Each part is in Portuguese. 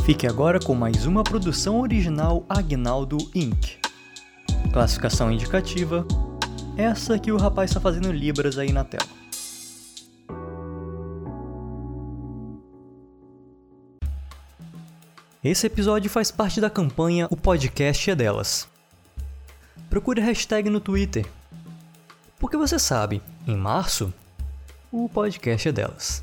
Fique agora com mais uma produção original Aguinaldo Inc. Classificação indicativa, essa que o rapaz está fazendo libras aí na tela. Esse episódio faz parte da campanha O Podcast é Delas. Procure a hashtag no Twitter. Porque você sabe, em março, o podcast é delas.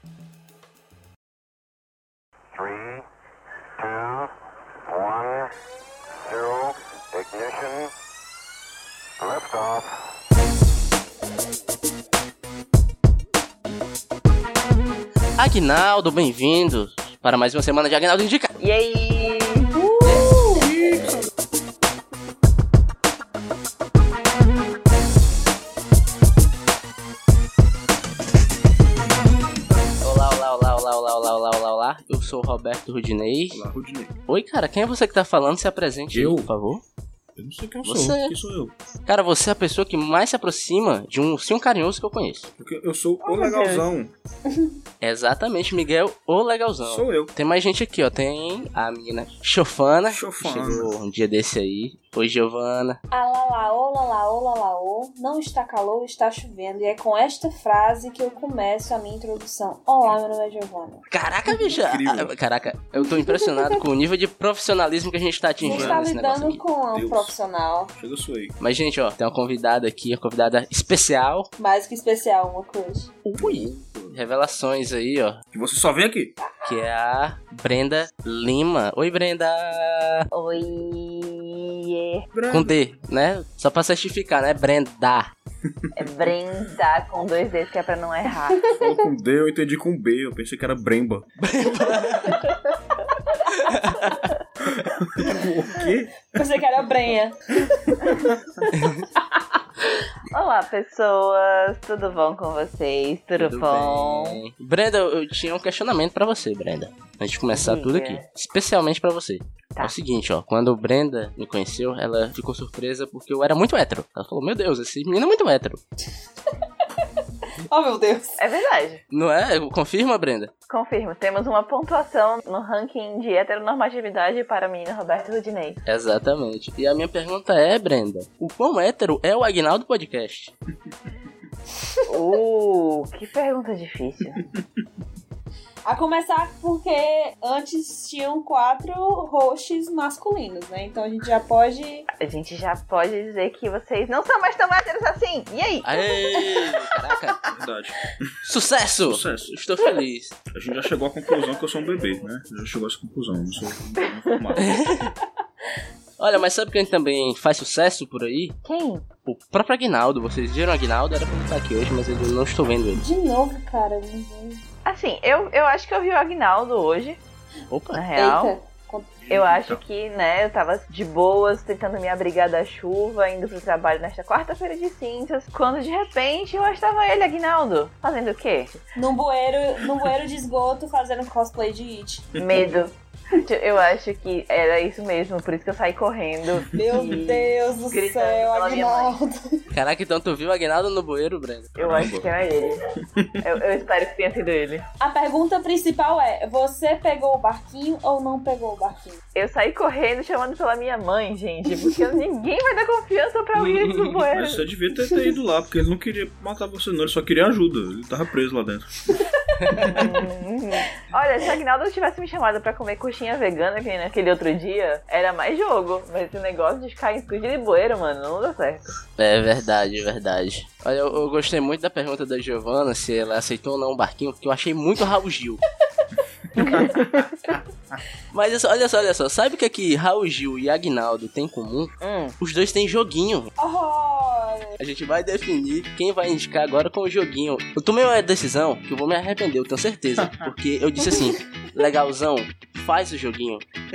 3, 2, 1, 0, ignition, liftoff. Aguinaldo, bem-vindo para mais uma semana de Aguinaldo Indica. E aí? Olá. Eu sou o Roberto Rudinei. Olá, Rudinei. Oi, cara, quem é você que tá falando? Se apresente, Eu? por favor. Eu não sei quem eu Você. sou. Quem sou eu? Cara, você é a pessoa que mais se aproxima de um ursinho carinhoso que eu conheço. Porque eu sou o legalzão. Exatamente, Miguel, o legalzão. Sou eu. Tem mais gente aqui, ó. Tem a menina Chofana. Chofana. Chegou um dia desse aí. Oi, Giovana. Alalá, olá, não está calor, está chovendo. E é com esta frase que eu começo a minha introdução. Olá, meu nome é Giovana. Caraca, bicho. Incrível. Caraca, eu tô impressionado com o nível de profissionalismo que a gente tá Você atingindo está nesse negócio lidando aqui. com um Deus. profissional Chega, sou eu. Mas, gente, ó, tem uma convidada aqui, uma convidada especial. mais que especial, uma crush. Ui. Revelações aí, ó. Que você só vem aqui. Que é a Brenda Lima. Oi, Brenda. Oi. Com D, né? Só pra certificar, né? Brenda. É Brenda com 2 Ds, que é pra não errar. Falou com D, eu entendi com B. Eu pensei que era Bremba. O quê? Pensei que era Brenha. Olá, pessoas. Tudo bom com vocês? Tudo bom? bem? Brenda, eu tinha um questionamento pra você, Brenda. Antes de começar Diga. tudo aqui. Especialmente pra você. Tá. É o seguinte, ó. Quando Brenda me conheceu, ela ficou surpresa porque eu era muito hétero. Ela falou, meu Deus, esse menino é muito hétero. Oh, meu Deus. É verdade. Não é? Confirma, Brenda? Confirmo, temos uma pontuação no ranking de heteronormatividade para o menino Roberto Rudinei. Exatamente. E a minha pergunta é, Brenda, o quão hétero é o Aguinaldo Podcast? Que pergunta difícil. A começar porque antes tinham 4 hosts masculinos, né? Então a gente já pode... A gente já pode dizer que vocês não são mais tão héteros assim. E aí? Aê! Caraca! Verdade. Sucesso! Sucesso. Estou feliz. A gente já chegou à conclusão que eu sou um bebê, né? Já chegou a essa conclusão. Eu não sou informado. Olha, mas sabe quem também faz sucesso por aí? Quem? O próprio Aguinaldo. Vocês viram o Aguinaldo? Era pra ele estar aqui hoje, mas eu não estou vendo ele. De novo, cara. Não vou... Assim, eu acho que eu vi o Aguinaldo hoje, Opa! na real. Eita. Eu acho que, né, eu tava de boas, tentando me abrigar da chuva, indo pro trabalho nesta quarta-feira de cinzas, quando de repente eu estava ele, Aguinaldo, fazendo o quê? Num bueiro de esgoto fazendo cosplay de It. Medo. Eu acho que era isso mesmo, por isso que eu saí correndo. Meu Deus do Gritando céu, pela minha mãe. Aguinaldo. Caraca, então tu viu o Aguinaldo no bueiro, Brenda? Eu acho que era ele. Eu espero que tenha sido ele. A pergunta principal é, você pegou o barquinho ou não pegou o barquinho? Eu saí correndo chamando pela minha mãe, gente, porque ninguém vai dar confiança pra alguém ir pro bueiro. Mas você devia ter ido lá, porque ele não queria matar você, não. Ele só queria ajuda. Ele tava preso lá dentro. Olha, se o Aguinaldo tivesse me chamado pra comer coxinha vegana aqui naquele outro dia, era mais jogo. Mas esse negócio de ficar em estúdio de bueiro, mano, não dá certo. É verdade, verdade. Olha, eu gostei muito da pergunta da Giovana, se ela aceitou ou não o barquinho, porque eu achei muito Raul Gil. Mas olha só, sabe o que é que Raul Gil e Aguinaldo têm em comum? Os dois têm joguinho. A gente vai definir quem vai indicar agora com o joguinho. Eu tomei uma decisão que eu vou me arrepender, eu tenho certeza. Porque eu disse assim, legalzão, faz o joguinho.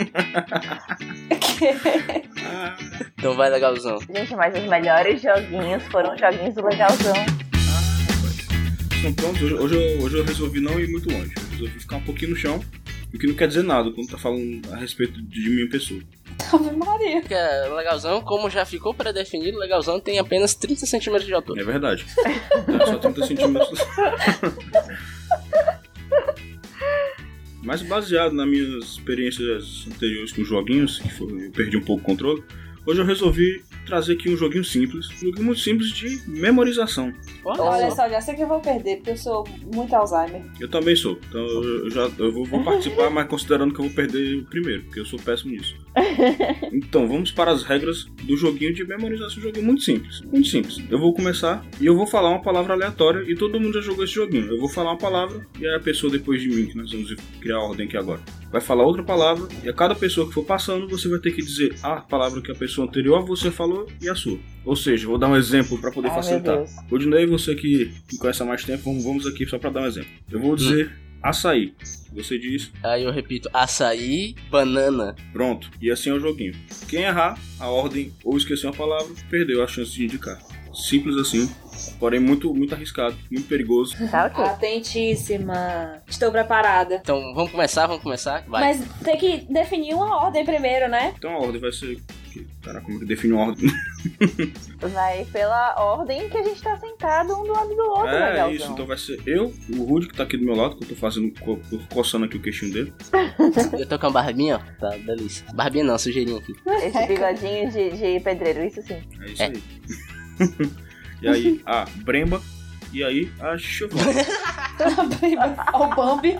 Então vai, legalzão. Gente, mas os melhores joguinhos foram os joguinhos do Legalzão. Então pronto, hoje eu resolvi não ir muito longe. Eu resolvi ficar um pouquinho no chão. O que não quer dizer nada quando tá falando a respeito de minha pessoa. Ave Maria. Porque legalzão, como já ficou pré-definido, legalzão tem apenas 30 centímetros de altura. É verdade. É só 30 centímetros. Mas baseado nas minhas experiências anteriores com joguinhos, eu perdi um pouco o controle, hoje eu resolvi trazer aqui um joguinho simples, um joguinho muito simples de memorização. Olha só, já sei que eu vou perder, porque eu sou muito Alzheimer. Eu também sou, então eu vou participar, mas considerando que eu vou perder o primeiro, porque eu sou péssimo nisso. Então, vamos para as regras do joguinho de memorização, um joguinho muito simples, muito simples. Eu vou começar e eu vou falar uma palavra aleatória, e todo mundo já jogou esse joguinho. Eu vou falar uma palavra, e aí a pessoa depois de mim, que nós vamos criar a ordem aqui agora, vai falar outra palavra, e a cada pessoa que for passando, você vai ter que dizer a palavra que a pessoa anterior a você falou e a sua. Ou seja, vou dar um exemplo para poder facilitar. Rodinei, você que me conhece há mais tempo, vamos aqui só para dar um exemplo. Eu vou dizer açaí. Você diz... Aí eu repito, açaí, banana. Pronto, e assim é o joguinho. Quem errar a ordem ou esquecer uma palavra, perdeu a chance de indicar. Simples assim, porém muito arriscado, muito perigoso. Tá ok. Atentíssima. Estou preparada. Então, vamos começar? Vai. Mas tem que definir uma ordem primeiro, né? Então a ordem vai ser... Caraca, como que define a ordem? Vai pela ordem que a gente tá sentado um do lado do outro, legalzão. Isso, então vai ser eu, o Rudy, que tá aqui do meu lado, que eu tô fazendo, coçando aqui o queixinho dele. Eu tô com a barbinha, ó. Tá, delícia. Barbinha não, sujeirinha aqui. Esse bigodinho de pedreiro, isso sim. É isso aí. E aí, a Bremba. E aí, a Giovana. O Bambi.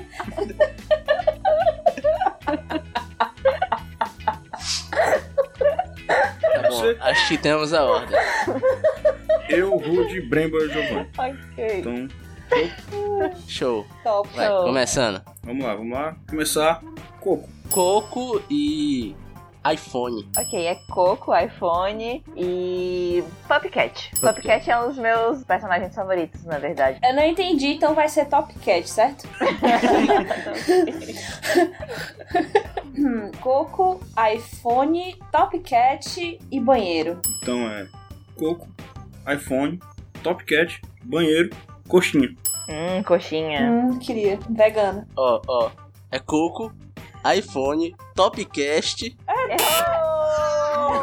Tá bom, acho que temos a ordem. Eu, Rudy, Bremba e Giovana. Ok. Então, Show. Top. Vai, começando. vamos lá. Começar. Coco. Coco e iPhone. Ok, é Coco, iPhone e Puppycat. Puppycat é um dos meus personagens favoritos, na verdade. Eu não entendi, então vai ser Top Cat, certo? Coco, iPhone, Top Cat e banheiro. Então é Coco, iPhone, Top Cat, banheiro, coxinha. Coxinha. Queria. Vegana. Ó. É Coco, iPhone, Topcast. Errou!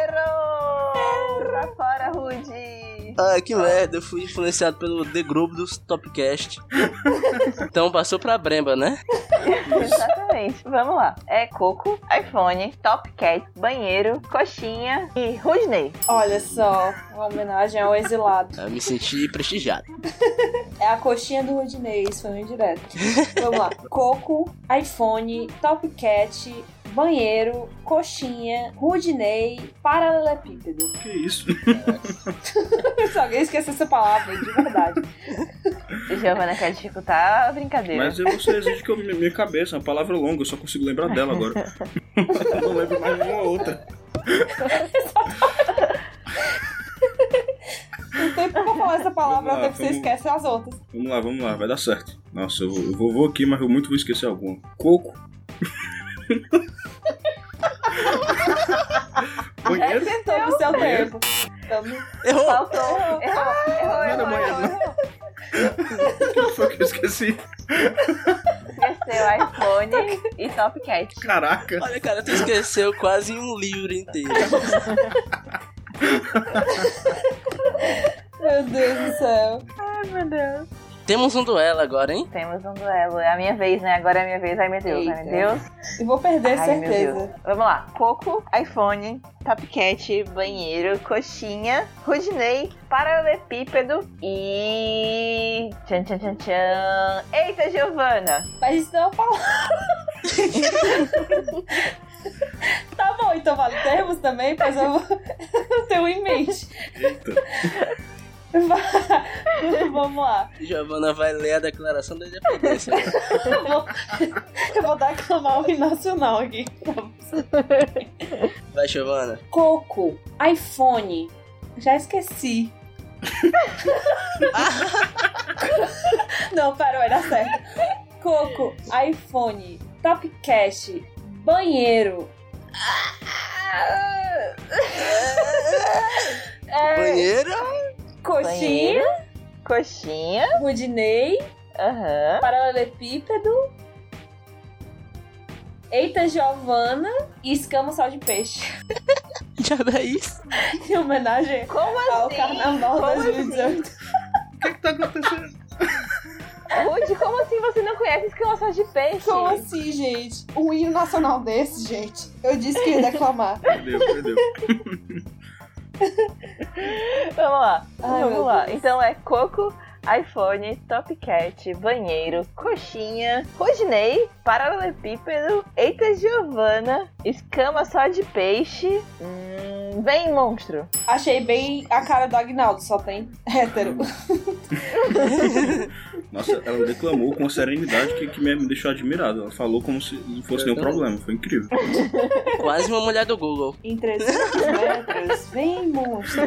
Pra fora, Rudy! Ah, que merda, eu fui influenciado pelo The Group dos Topcast. Então passou pra Bremba, né? Exatamente. Vamos lá. É Coco, iPhone, Top Cat, banheiro, coxinha e Rudney. Olha só, uma homenagem ao exilado. Eu me senti prestigiado. É a coxinha do Rudney, isso foi um indireto. Vamos lá. Coco, iPhone, Top Cat, banheiro, coxinha, Rudney, paralelepípedo. Que isso? Se alguém esqueceu essa palavra, de verdade. Giovana quer dificultar a brincadeira. Mas você exige que eu minha cabeça, é uma palavra longa, eu só consigo lembrar dela agora. Eu não lembro mais nenhuma outra. Não tem pra falar essa palavra, Vamos lá, até que você esquece as outras. Vamos lá, vai dar certo. Nossa, eu vou aqui, mas eu muito vou esquecer alguma. Coco. Banheiro. Acertou no seu tempo. Errou! Faltou. Errou. O que foi que eu esqueci? Esqueceu iPhone e Top Cat. Caraca. Olha, cara, tu esqueceu quase um livro inteiro. Meu Deus do céu. Ai, meu Deus. Temos um duelo agora, hein? Temos um duelo. É a minha vez, né? Agora é a minha vez. Ai, meu Deus. Ai, meu Deus. Eu vou perder, Ai, meu certeza. Deus. Vamos lá. Coco, iPhone, Top Cat, banheiro, coxinha, Rudney, paralelepípedo e... Tchan, tchan, tchan, tchan. Eita, Giovana. Mas isso não é uma palavra. Tá bom, então vale termos também, pois eu tenho em mente. Vamos lá. Giovana vai ler a declaração da independência. Eu vou declamar o hino nacional aqui. Vai, Giovana. Coco, iPhone. Já esqueci. Não, pera, vai dar certo. Coco, iPhone, Topcast, banheiro. Banheiro. Coxinha, Coxinha. Rudney, Aham. paralelepípedo. Eita, Giovana e escama sal de peixe. Já é isso? Em homenagem Como ao assim? Carnaval Como 2018. O que tá acontecendo? Rude, como assim você não conhece Escama Só de Peixe? Como assim, gente? Um hino nacional desse, gente. Eu disse que ia declamar. Perdeu. Vamos lá. Então é Coco, iPhone, Top Cat, Banheiro, Coxinha, Rudinei, Paralelepípedo, Eita Giovana, Escama Só de Peixe, Vem Monstro. Achei bem a cara do Agnaldo, só tem hétero. Nossa, ela declamou com uma serenidade que me deixou admirado. Ela falou como se não fosse nenhum problema. Foi incrível. Quase uma mulher do Google. Em 300 metros, vem monstro.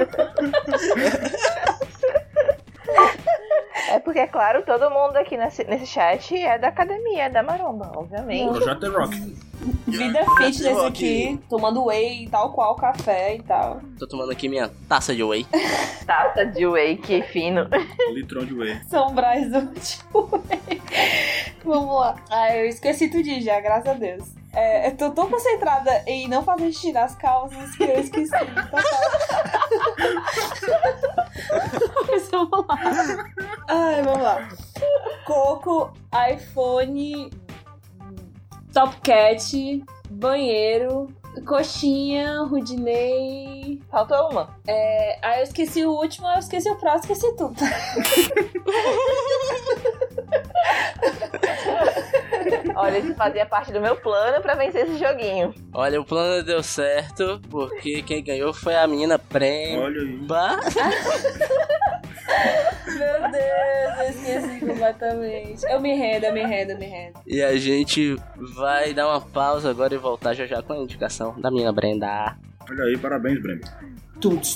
É porque, é claro, todo mundo aqui nesse chat é da academia, da maromba, obviamente. Projeto Rock. Vida fitness aqui, tomando whey, tal qual café e tal. Tô tomando aqui minha taça de whey. Taça de whey, que fino. Litrão de whey. São Brás do whey. Vamos lá. Eu esqueci tudo já, graças a Deus. Eu tô tão concentrada em não fazer tirar as calças que eu esqueci. Mas vamos lá. Vamos lá. Coco, iPhone, Top Cat, Banheiro, Coxinha, Rudinei. Faltou uma. Eu esqueci o último, eu esqueci o próximo, esqueci tudo. Olha, isso fazia parte do meu plano pra vencer esse joguinho. Olha, o plano deu certo, porque quem ganhou foi a menina Prema. Olha aí. Meu Deus, eu esqueci completamente. Eu me rendo. E a gente vai dar uma pausa agora e voltar já com a indicação da menina Brenda. Olha aí, parabéns, Brenda. Tunts.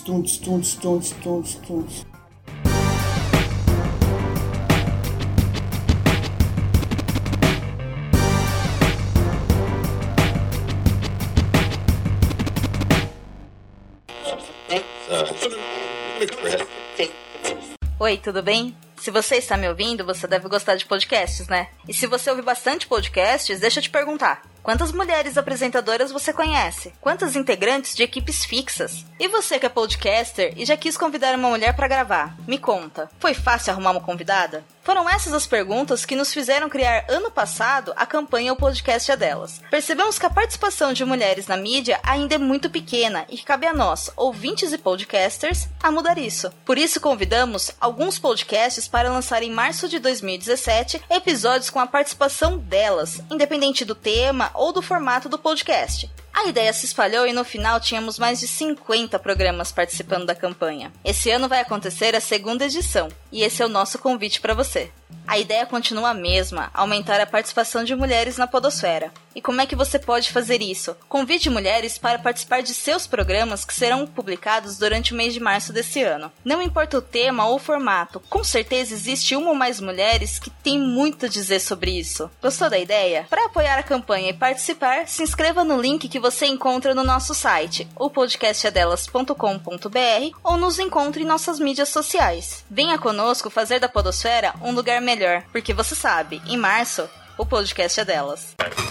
Oi, tudo bem? Se você está me ouvindo, você deve gostar de podcasts, né? E se você ouve bastante podcasts, deixa eu te perguntar. Quantas mulheres apresentadoras você conhece? Quantas integrantes de equipes fixas? E você que é podcaster e já quis convidar uma mulher para gravar? Me conta, foi fácil arrumar uma convidada? Foram essas as perguntas que nos fizeram criar ano passado a campanha O Podcast é Delas. Percebemos que a participação de mulheres na mídia ainda é muito pequena e que cabe a nós, ouvintes e podcasters, a mudar isso. Por isso convidamos alguns podcasts para lançar em março de 2017 episódios com a participação delas, independente do tema ou do formato do podcast. A ideia se espalhou e no final tínhamos mais de 50 programas participando da campanha. Esse ano vai acontecer a segunda edição e esse é o nosso convite para você. A ideia continua a mesma, aumentar a participação de mulheres na podosfera. E como é que você pode fazer isso? Convide mulheres para participar de seus programas que serão publicados durante o mês de março desse ano. Não importa o tema ou o formato, com certeza existe uma ou mais mulheres que têm muito a dizer sobre isso. Gostou da ideia? Para apoiar a campanha e participar, se inscreva no link que você encontra no nosso site, opodcastadelas.com.br, ou nos encontre em nossas mídias sociais. Venha conosco fazer da podosfera um lugar melhor, porque você sabe, em março, o podcast é delas.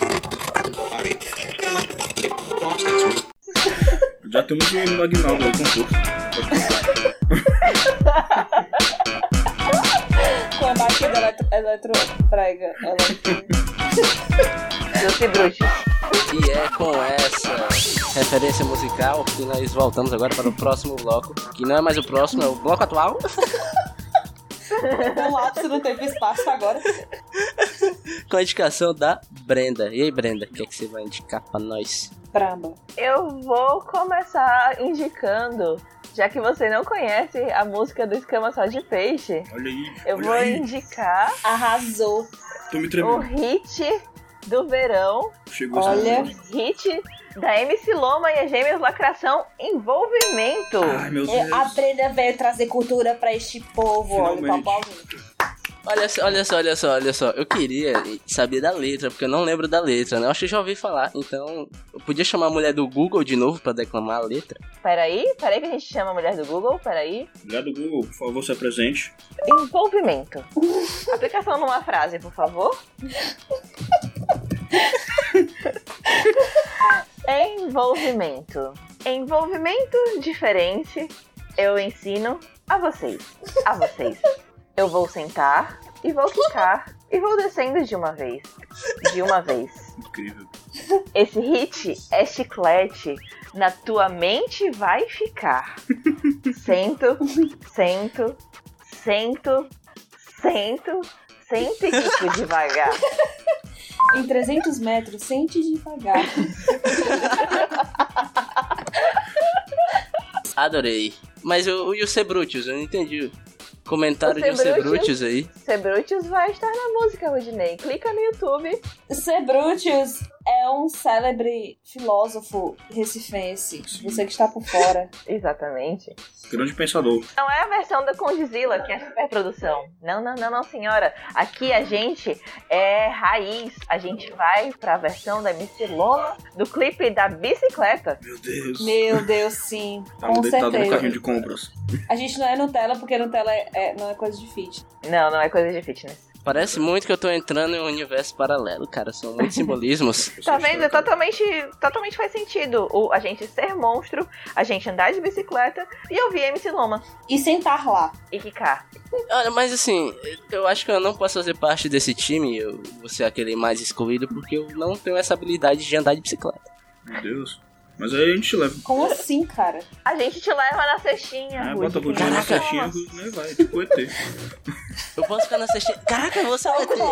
Já temos um hino do Agnaldo aí, concurso. Com a batida eletroprega. Doce bruxo. E é com essa referência musical que nós voltamos agora para o próximo bloco, que não é mais o próximo, é o bloco atual. O lápis não teve espaço agora. Com a indicação da Brenda. E aí, Brenda, o que é que você vai indicar pra nós? Bramba. Eu vou começar indicando, já que você não conhece a música do Escama Só de Peixe, Olha aí. eu vou indicar Arrasou. Tô me o tremendo. hit do verão, Chegou Olha. esse hit da MC Loma e as Gêmeas Lacração, Envolvimento. Ai, meu Deus. A Brenda veio trazer cultura pra este povo. Finalmente. Olha só. Eu queria saber da letra, porque eu não lembro da letra, né? Eu acho que já ouvi falar. Então, eu podia chamar a mulher do Google de novo pra declamar a letra. Peraí que a gente chama a mulher do Google, peraí. Mulher do Google, por favor, se apresente. Envolvimento. Aplicação numa frase, por favor. Envolvimento. Envolvimento diferente. Eu ensino a vocês. Eu vou sentar e vou quicar. E vou descendo de uma vez. De uma vez. Incrível. Esse hit é chiclete. Na tua mente vai ficar. Sento, sento, sento, sento, sento e quico devagar. Em 300 metros, sente devagar. Adorei. Mas e o Sebrutius? Eu não entendi. Comentário de um Sebrutius aí. Sebrutius vai estar na música, Rudinei. Clica no YouTube. Sebrutius é um célebre filósofo recifense. Você que está por fora. Exatamente. Grande pensador. Não é a versão da Condzilla, que é superprodução. Não, senhora. Aqui a gente é raiz. A gente vai pra versão da MC Loma, do clipe da bicicleta. Meu Deus. Meu Deus, sim. Tava Com deitado no carrinho certeza. de compras. A gente não é Nutella, porque Nutella não é coisa de fit. Não é coisa de fitness. Parece muito que eu tô entrando em um universo paralelo, cara. São muitos simbolismos. Tá vendo? Totalmente faz sentido. A gente ser monstro, a gente andar de bicicleta e ouvir MC Loma. E sentar lá. E quicar. Olha, mas assim, eu acho que eu não posso fazer parte desse time. Eu vou ser aquele mais excluído porque eu não tenho essa habilidade de andar de bicicleta. Meu Deus. Mas aí a gente te leva. Como assim, cara? A gente te leva na cestinha, Rudy. Bota a rodinha na Caraca. cestinha, né? Vai, tipo ET. Eu posso ficar na cestinha. Caraca, você vai ter.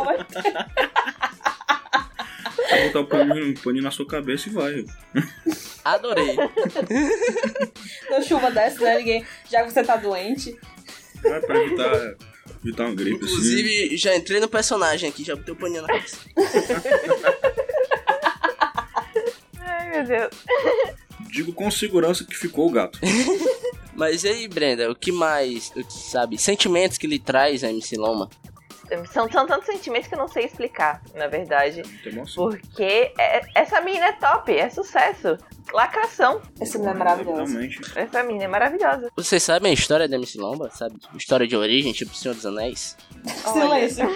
Vai botar o paninho na sua cabeça e vai. Adorei. Na chuva dessa, né? Ninguém. Já que você tá doente. Vai pra evitar uma gripe, assim. Inclusive, já entrei no personagem aqui, já botei o paninho na cabeça. Ai, meu Deus. Digo com segurança que ficou o gato. Mas e aí, Brenda, o que mais, sabe, sentimentos que lhe traz a MC Loma? São tantos sentimentos que eu não sei explicar, na verdade. Muita emoção. Porque essa menina é top, é sucesso. Lacração. Esse não é maravilhoso. Realmente. Essa menina é maravilhosa. Vocês sabem a história da MC Loma, sabe? História de origem, tipo Senhor dos Anéis? Silêncio.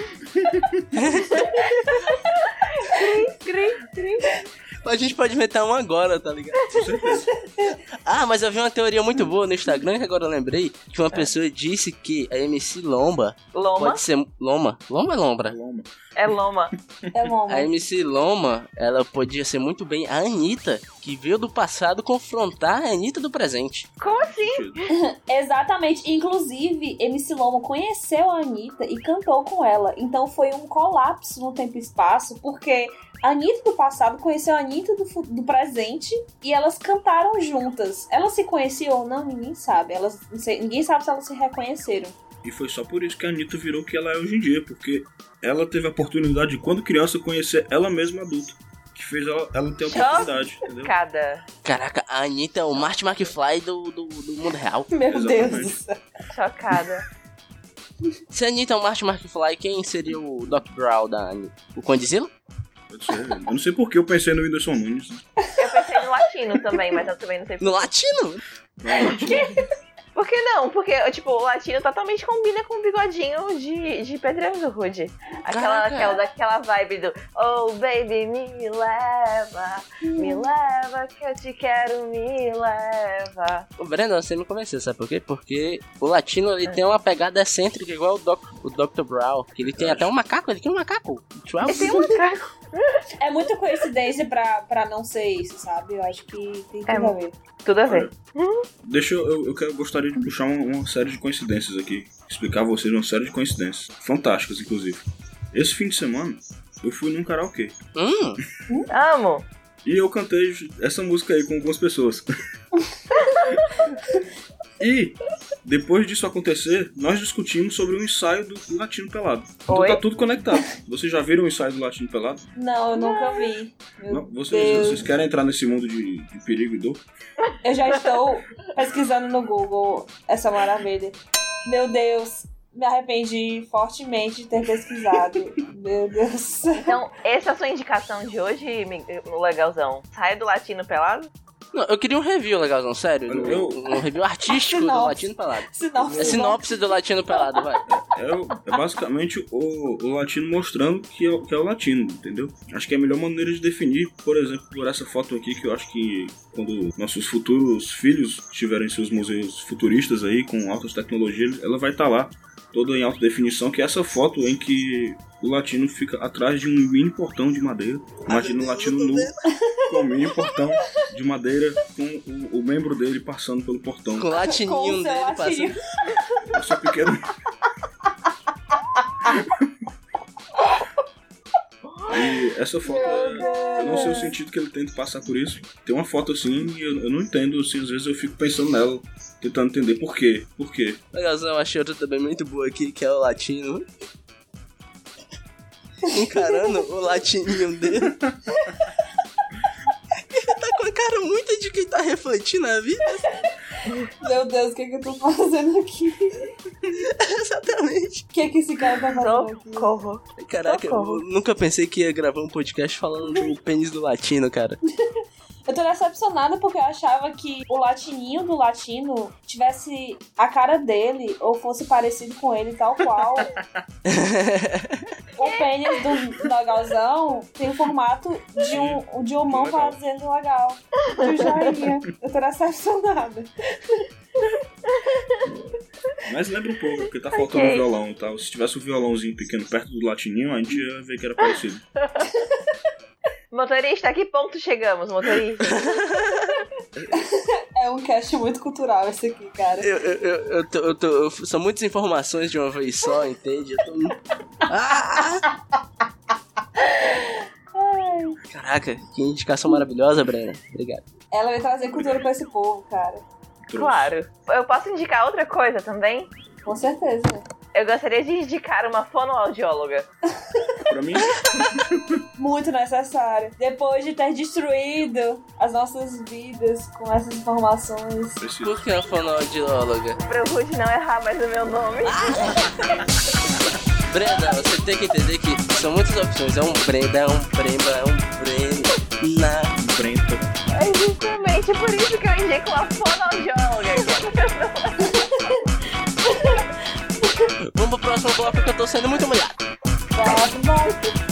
A gente pode inventar um agora, tá ligado? Com certeza. Ah, mas eu vi uma teoria muito boa no Instagram, que agora eu lembrei, que uma pessoa disse que a MC Loma Loma? pode ser... Loma? Loma ou Lombra? Loma. É Loma. É Loma. A MC Loma, ela podia ser muito bem a Anitta, que veio do passado confrontar a Anitta do presente. Como assim? Exatamente. Inclusive, MC Loma conheceu a Anitta e cantou com ela. Então foi um colapso no tempo e espaço, porque a Anitta do passado conheceu a Anitta do presente e elas cantaram juntas. Elas se conheciam ou não, ninguém sabe. Ninguém sabe se elas se reconheceram. E foi só por isso que a Anitta virou o que ela é hoje em dia, porque ela teve a oportunidade de, quando criança, conhecer ela mesma adulta. Que fez ela ter a oportunidade, entendeu? Caraca, a Anitta é o Marty McFly do mundo real. Meu Exatamente. Deus do céu. Chocada. Se a Anitta é o Marty McFly, quem seria o Doc Brown da Anitta? O Condzilla? Pode ser. Eu não sei por que eu pensei no Whindersson Nunes. Eu pensei no latino também, mas eu também não sei No latino? Por que não? Porque, tipo, o latino totalmente combina com o bigodinho de pedreiro do Rude. Daquela vibe do oh, baby, me leva, que eu te quero, me leva. O Brandon, você me convenceu, sabe por quê? Porque o latino, ele tem uma pegada excêntrica igual o Dr. Brown, que ele tem até um macaco, ele tem um macaco. Ele tem um macaco. É muita coincidência pra não ser isso, sabe? Eu acho que tem tudo a ver. Tudo a ver. Eu gostaria de puxar uma série de coincidências aqui. Explicar a vocês uma série de coincidências. Fantásticas, inclusive. Esse fim de semana, eu fui num karaokê. Amo. E eu cantei essa música aí com algumas pessoas. E, depois disso acontecer, nós discutimos sobre o ensaio do Latino Pelado. Então Oi? tá tudo conectado. Vocês já viram o ensaio do Latino Pelado? Não, eu nunca vi. Meu Não? Deus. Vocês querem entrar nesse mundo de perigo e dor? Eu já estou pesquisando no Google essa maravilha. Meu Deus, me arrependi fortemente de ter pesquisado. Meu Deus. Então, essa é a sua indicação de hoje, legalzão? Sai do latino pelado? Não, eu queria um review legalzão, sério. Um review artístico do Sinopse. Latino Pelado. Sinopse. É sinopse do Latino Pelado, vai. É basicamente o latino mostrando que é o latino, entendeu? Acho que é a melhor maneira de definir, por exemplo, por essa foto aqui, que eu acho que quando nossos futuros filhos tiverem seus museus futuristas aí, com altas tecnologias, ela vai estar lá. toda em alta definição, que é essa foto em que o latino fica atrás de um mini portão de madeira. Imagina um latino nu com um mini portão de madeira com o membro dele passando pelo portão. Com o latininho dele latininho. passando. O seu pequeno... E essa foto, eu não sei o sentido que ele tenta passar por isso. Tem uma foto assim e eu não entendo, assim, às vezes eu fico pensando nela, tentando entender por quê. Legalzão, eu achei outra também muito boa aqui, que é o latino encarando o latininho dele. Ele tá com a cara muito de quem tá refletindo a vida. Meu Deus, o que eu tô fazendo aqui? Exatamente. O que esse cara tá fazendo aqui? Socorro. Caraca, eu nunca pensei que ia gravar um podcast falando do pênis do latino, cara. Eu tô decepcionada porque eu achava que o latininho do latino tivesse a cara dele ou fosse parecido com ele tal qual. O pênis do legalzão tem o formato de um mão fazendo legal. De joinha. Eu tô decepcionada. Mas lembra um pouco, porque tá faltando um violão e tal. Se tivesse um violãozinho pequeno perto do latininho, a gente ia ver que era parecido. Motorista, a que ponto chegamos, motorista? É um cast muito cultural esse aqui, cara. São muitas informações de uma vez só, entende? Caraca, que indicação maravilhosa, Brena. Obrigado. Ela vai trazer cultura pra esse povo, cara. Claro. Eu posso indicar outra coisa também? Com certeza. Eu gostaria de indicar uma fonoaudióloga. Pra mim? Muito necessário. Depois de ter destruído as nossas vidas com essas informações. Por que a fonoaudióloga? Pra o Rude não errar mais o meu nome. Brenda, você tem que entender que são muitas opções. É um Brenda, é um Bremba, é um Brena. Brento. É justamente por isso que eu indico uma fonoaudióloga. Vamos pro próximo bloco que eu tô sendo muito humilhado. Vai.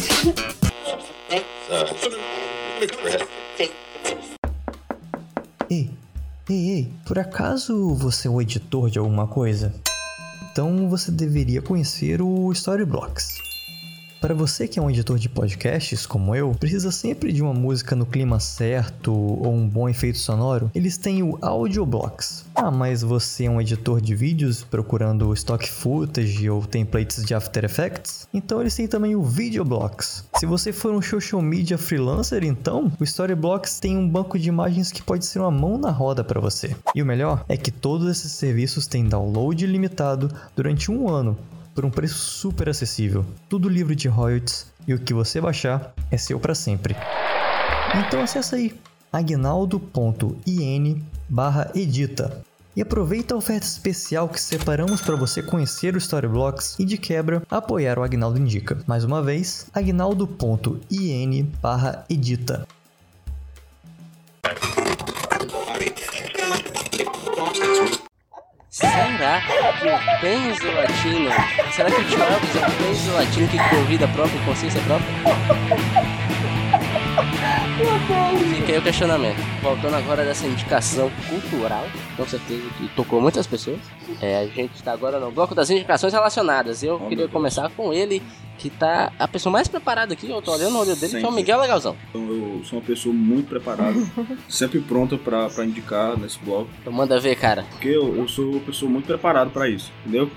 Ei, por acaso você é o editor de alguma coisa? Então você deveria conhecer o Storyblocks. Para você que é um editor de podcasts como eu, precisa sempre de uma música no clima certo ou um bom efeito sonoro, eles têm o Audioblocks. Ah, mas você é um editor de vídeos procurando stock footage ou templates de After Effects? Então eles têm também o Videoblocks. Se você for um social media freelancer, então o Storyblocks tem um banco de imagens que pode ser uma mão na roda para você. E o melhor é que todos esses serviços têm download ilimitado durante 1 ano, por um preço super acessível, tudo livre de royalties, e o que você baixar é seu para sempre. Então acessa aí agnaldo.in/edita e aproveita a oferta especial que separamos para você conhecer o Storyblocks e de quebra apoiar o Agnaldo Indica. Mais uma vez, agnaldo.in/edita. Será que o pênis do latino... Será que o Tio Elvis é o pênis do latino que tem vida própria e consciência própria? Fica aí o questionamento. Voltando agora dessa indicação cultural, com certeza que tocou muitas pessoas. A gente está agora no bloco das indicações relacionadas. Eu queria começar com ele, que tá a pessoa mais preparada aqui. Eu tô olhando no olho dele, sempre. Que é o Miguel Legalzão. Então eu sou uma pessoa muito preparada, sempre pronta pra indicar nesse bloco. Então manda ver, cara. Porque eu sou uma pessoa muito preparada pra isso, entendeu?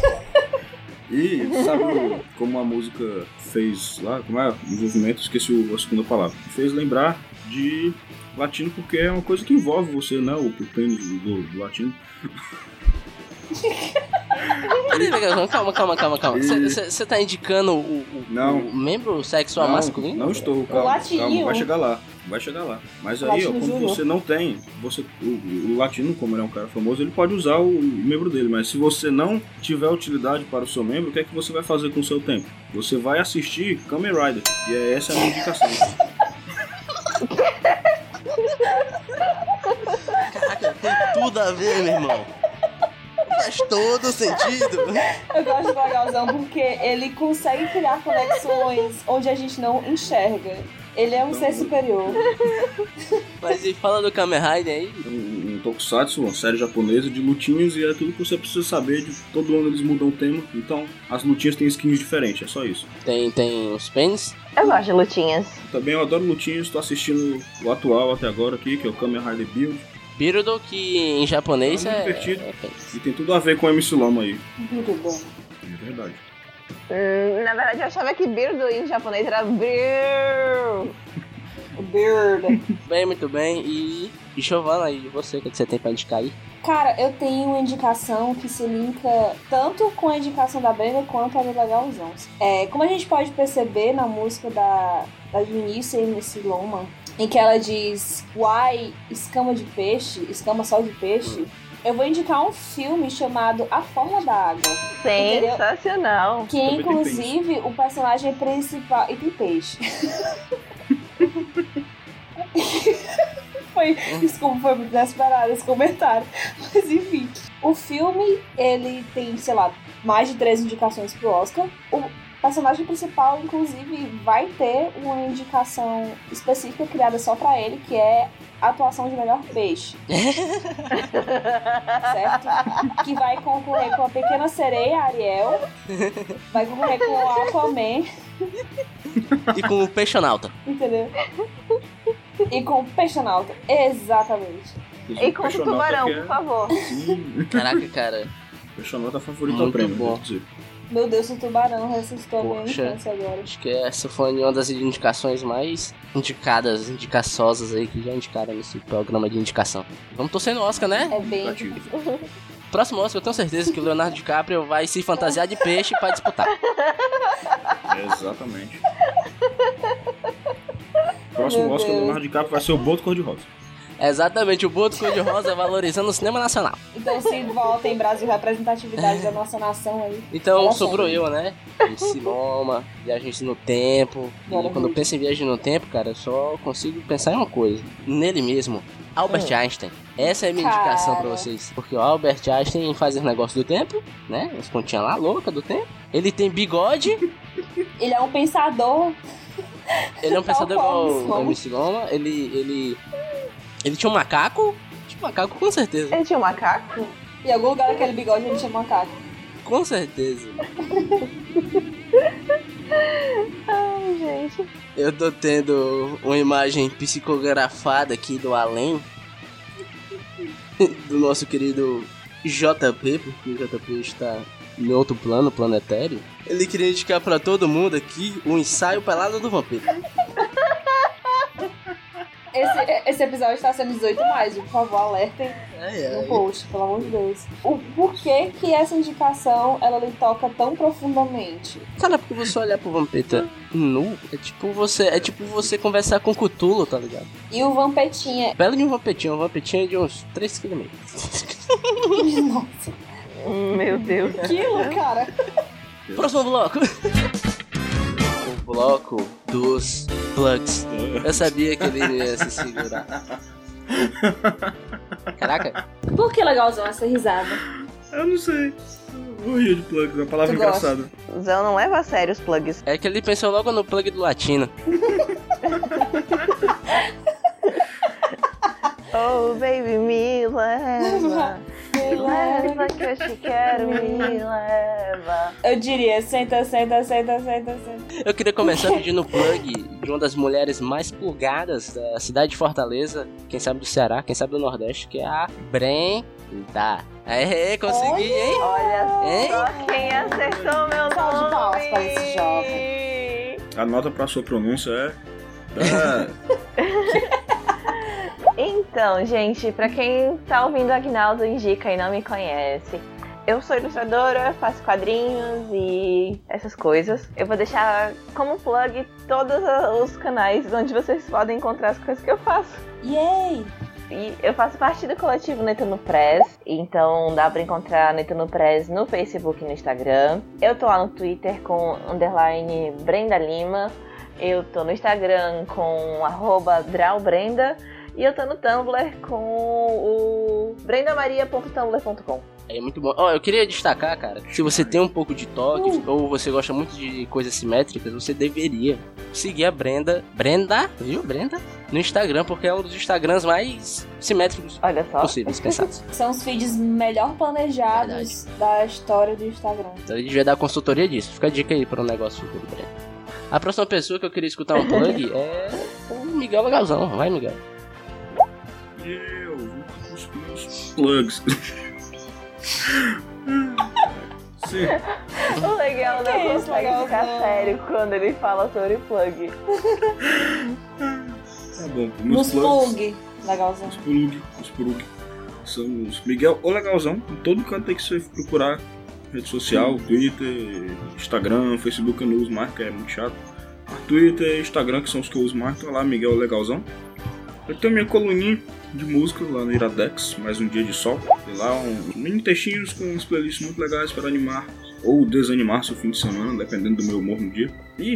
E sabe como a música fez lá, como é o envolvimento, esqueci a segunda palavra, fez lembrar de latino, porque é uma coisa que envolve você, né, o pênis do latino. Calma. Você tá indicando o membro sexual masculino? Não estou, calma, vai chegar lá. Mas aí, ó, quando você não tem, o latino, como ele é um cara famoso, ele pode usar o membro dele, mas se você não tiver utilidade para o seu membro, o que é que você vai fazer com o seu tempo? Você vai assistir Kamen Rider, e essa é a minha indicação. Caraca, tem tudo a ver, meu irmão. Faz todo sentido. Eu gosto do Legalzão porque ele consegue criar conexões onde a gente não enxerga. Ele é um ser superior. Mas e fala do Kamen Rider aí? Um Tokusatsu, uma série japonesa de lutinhas, e é tudo que você precisa saber. De todo ano eles mudam o tema, então as lutinhas têm skins diferentes, é só isso. Tem os pens? Eu gosto de lutinhas. Também eu adoro lutinhas, tô assistindo o atual até agora aqui, que é o Kamen Rider Build. Birudo, que em japonês muito é divertido. pens. E tem tudo a ver com o MC Loma aí. Muito bom. É verdade. Na verdade, eu achava que Birdo em japonês era Bir. Bird. Bem, muito bem. E Giovana, e você, o que você tem pra indicar aí? Cara, eu tenho uma indicação que se linka tanto com a indicação da Brenda quanto a do Legalzão. Como a gente pode perceber na música da Junice e MC Loma, em que ela diz "Why escama de peixe, escama só de peixe", eu vou indicar um filme chamado A Forma da Água. Sensacional. Que inclusive o personagem principal. E tem peixe. Desculpa, foi muito inesperado esse comentário. Mas enfim. O filme, ele tem, sei lá, mais de 3 indicações pro Oscar. O personagem principal, inclusive, vai ter uma indicação específica criada só pra ele, que é a atuação de melhor peixe. Certo? Que vai concorrer com a Pequena Sereia, Ariel. Vai concorrer com o Aquaman. E com o Peixonauta. Entendeu? E com o Peixonauta. Exatamente. E com o tubarão, por favor. Sim. Caraca, cara. Peixonauta favorito ao Muito prêmio, bom. vou dizer. Meu Deus, o tubarão ressuscitou a minha Poxa. infância agora. Acho que essa foi uma das indicações mais indicaçosas aí que já indicaram nesse programa de indicação. Vamos torcer no Oscar, né? É bem... Batido. Próximo Oscar, eu tenho certeza que o Leonardo DiCaprio vai se fantasiar de peixe pra disputar. Exatamente. Próximo Meu Oscar do Deus. Leonardo DiCaprio vai ser o Boto Cor-de-Rosa. Exatamente, o Boto Cor-de-Rosa valorizando o cinema nacional. Então, se volta em Brasil, representatividade da nossa nação aí. Então Olha sobrou só. eu, né? Esse Loma, viagens no tempo. E Olha quando eu muito. penso em viagem no tempo, cara, eu só consigo pensar em uma coisa. Nele mesmo, Albert Einstein. Essa é a minha indicação pra Cara. vocês. Porque o Albert Einstein faz os negócios do tempo, né? As continhas lá, louca do tempo. Ele tem bigode. Ele é um pensador. Ele é um Tal pensador qual igual o o MC Loma. Ele tinha um macaco. Tinha um macaco, com certeza. Ele tinha um macaco? Em algum lugar daquele bigode ele chama macaco. Com certeza. Ai, gente. Eu tô tendo uma imagem psicografada aqui do além do nosso querido JP, porque o JP está em outro plano planetário. Ele queria indicar pra todo mundo aqui o ensaio Pelada do Vampiro. Esse episódio está sendo 18+, por favor, alertem no post, pelo amor de Deus. O porquê que essa indicação, ela lhe toca tão profundamente? Cara, porque você olhar pro Vampeta nu, é tipo você conversar com o Cthulhu, tá ligado? E o Vampetinha... Belo de um Vampetinha de uns 3 km. Nossa, Meu Deus. aquilo, cara. Próximo bloco. O bloco dos plugs. Eu sabia que ele ia se segurar. Caraca. Por que legalzão essa risada? Eu não sei. Eu rio de plugs, é uma palavra Tu gosta? engraçada. Zão não leva a sério os plugs. É que ele pensou logo no plug do Latino. Oh, baby, me leva. Me leva que eu te quero, me leva. Eu diria, senta. Eu queria começar pedindo o plug de uma das mulheres mais plugadas da cidade de Fortaleza, quem sabe do Ceará, quem sabe do Nordeste, que é a Brenda. Aê, consegui, hein? Olha Hein? só quem acertou meu Salve de nome. palmas para esse jovem. A nota pra sua pronúncia é... Então, gente, pra quem tá ouvindo Agnaldo Indica e não me conhece, eu sou ilustradora, faço quadrinhos e essas coisas. Eu vou deixar como plug todos os canais onde vocês podem encontrar as coisas que eu faço. Yay! E eu faço parte do coletivo Netuno Press, então dá pra encontrar Netuno Press no Facebook e no Instagram. Eu tô lá no Twitter com _Brenda Lima. Eu tô no Instagram com @DrawBrenda. E eu tô no Tumblr com o brendamaria.tumblr.com. É muito bom. Ó, eu queria destacar, cara, que se você tem um pouco de toque ou você gosta muito de coisas simétricas, você deveria seguir a Brenda, viu, Brenda? No Instagram, porque é um dos Instagrams mais simétricos possíveis, pensados. São os feeds melhor planejados da história do Instagram. Então ele devia dar consultoria disso. Fica a dica aí para um negócio futuro, Brenda. A próxima pessoa que eu queria escutar um plug é o Miguel Legalzão. Vai, Miguel. Eu vou com os meus plugs. Sim. O legal não consegue ficar sério quando ele fala sobre plug. Tá bom, Nos plug. Legalzão. Os plug. São os Miguel ou Legalzão. Em todo canto tem que você procurar. Rede social, Twitter, Instagram, Facebook eu não uso mais, que é muito chato. Twitter e Instagram, que são os que eu uso mais, tá lá, Miguel Legalzão. Eu tenho minha coluninha de música lá no Iradex, mais um dia de sol. Tem lá mini textinhos com umas playlists muito legais para animar ou desanimar seu fim de semana, dependendo do meu humor no dia. E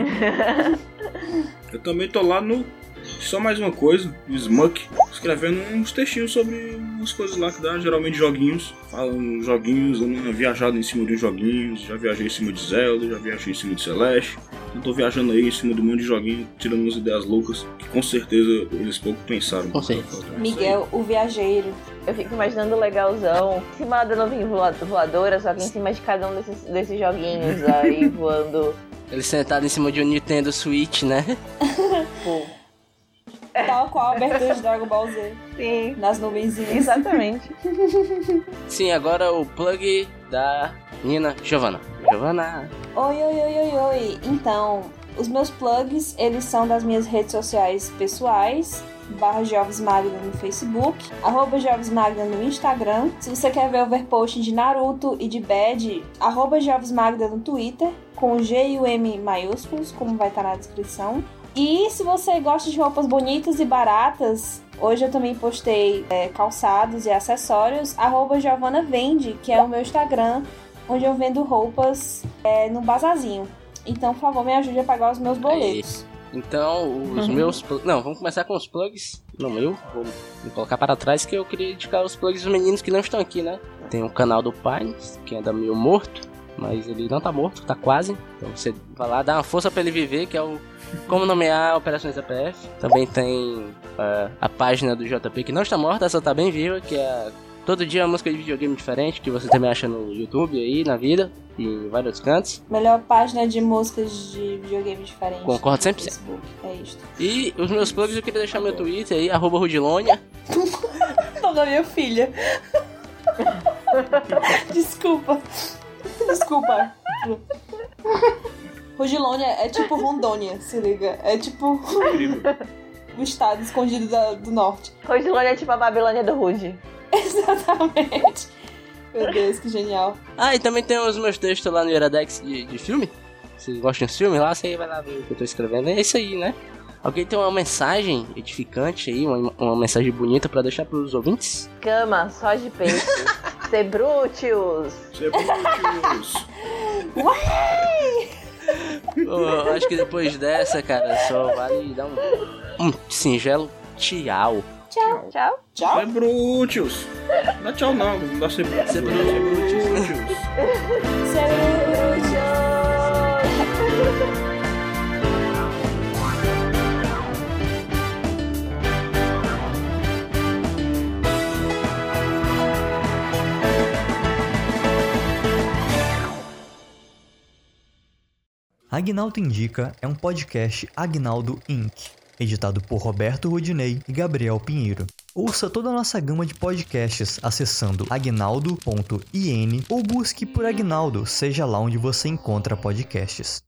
eu também tô lá no Só Mais Uma Coisa, no Smuck, escrevendo uns textinhos sobre umas coisas lá que dá, geralmente joguinhos. Falam joguinhos, eu não viajado em cima de uns joguinhos, já viajei em cima de Zelda, já viajei em cima de Celeste. Eu tô viajando aí em cima de um monte de joguinho, tirando umas ideias loucas, que com certeza eles pouco pensaram. Com certeza. Miguel, o viajeiro. Eu fico imaginando o Legalzão, em cima da nuvem voadora, só que em cima de cada um desses joguinhos aí voando. Ele sentado em cima de um Nintendo Switch, né? Pô. Tal qual a abertura de Dragon Ball Z. Sim. Nas nuvenzinhas. Exatamente. Sim, agora o plug da Nina Giovanna. Giovanna. Oi. Então, os meus plugs, eles são das minhas redes sociais pessoais, /JovesMagda no Facebook, @JovesMagda no Instagram. Se você quer ver overpost de Naruto e de Bad, @JovesMagda no Twitter, com G e o M maiúsculos, como vai estar na descrição. E se você gosta de roupas bonitas e baratas, hoje eu também postei calçados e acessórios, @JovanaVende, que é o meu Instagram, onde eu vendo roupas no bazarzinho. Então, por favor, me ajude a pagar os meus boletos. Aí. Então, os meus... Não, vamos começar com os plugs. Não, eu vou me colocar para trás, que eu queria indicar os plugs dos meninos que não estão aqui, né? Tem o canal do Pines, que anda meio morto, mas ele não tá morto, tá quase. Então você vai lá, dá uma força para ele viver, que é o Como Nomear Operações APF. Também tem a página do JP, que não está morta, só tá bem viva, que é todo dia uma música de videogame diferente, que você também acha no YouTube aí, na vida, e em vários cantos. Melhor página de músicas de videogame diferente. Concordo 100%. Facebook. É isto. E os meus plugs, eu queria deixar meu Twitter aí, @Rudilonia. Toda minha filha. Desculpa. Rudilônia é tipo Rondônia, se liga. É tipo o estado escondido do norte. Rudilônia é tipo a Babilônia do Rude. Exatamente. Meu Deus, que genial. Ah, e também tem os meus textos lá no Iradex de filme. Se vocês gostam de filme lá, você vai lá ver o que eu tô escrevendo. É isso aí, né? Alguém tem uma mensagem edificante aí, uma mensagem bonita pra deixar pros ouvintes? Cama, só de peixe. Sebrútios. Uai! Acho que depois dessa, cara, só vale dar um singelo tchau. Tchau. Sebrútios. Não dá tchau não dá Sebrútios. Sebrútios. Agnaldo Indica é um podcast Agnaldo Inc., editado por Roberto Rudinei e Gabriel Pinheiro. Ouça toda a nossa gama de podcasts acessando agnaldo.in ou busque por Agnaldo, seja lá onde você encontra podcasts.